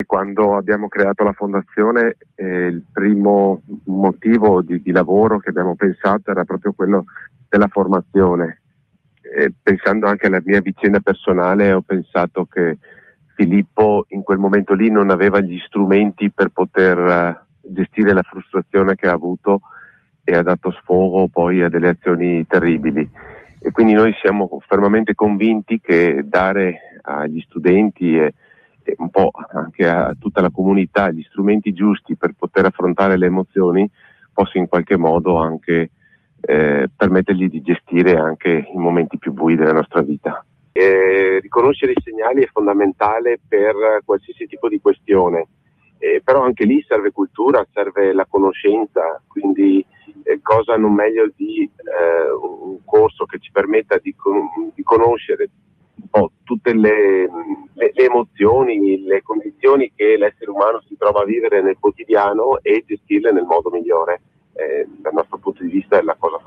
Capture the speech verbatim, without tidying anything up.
Quando abbiamo creato la fondazione, eh, il primo motivo di, di lavoro che abbiamo pensato era proprio quello della formazione. E pensando anche alla mia vicenda personale, ho pensato che Filippo in quel momento lì non aveva gli strumenti per poter uh, gestire la frustrazione che ha avuto e ha dato sfogo poi a delle azioni terribili. E quindi noi siamo fermamente convinti che dare agli studenti e e un po' anche a tutta la comunità gli strumenti giusti per poter affrontare le emozioni possa in qualche modo anche eh, permettergli di gestire anche i momenti più bui della nostra vita. E riconoscere i segnali è fondamentale per qualsiasi tipo di questione, eh, però anche lì serve cultura, serve la conoscenza, quindi eh, cosa non meglio di eh, un corso che ci permetta di, con- di conoscere un po' tutte le, le, le emozioni, le condizioni che l'essere umano si trova a vivere nel quotidiano e gestirle nel modo migliore. Eh, dal nostro punto di vista è la cosa